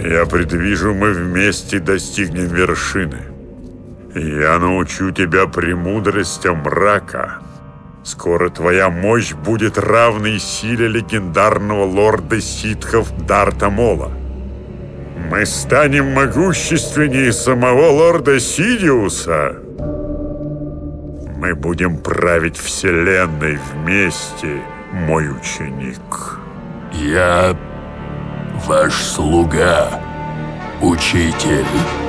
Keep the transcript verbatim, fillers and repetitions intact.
Я предвижу, мы вместе достигнем вершины. Я научу тебя премудростям мрака. Скоро твоя мощь будет равной силе легендарного лорда ситхов Дарта Мола. Мы станем могущественнее самого лорда Сидиуса. Мы будем править вселенной вместе, мой ученик. Я ваш слуга, учитель.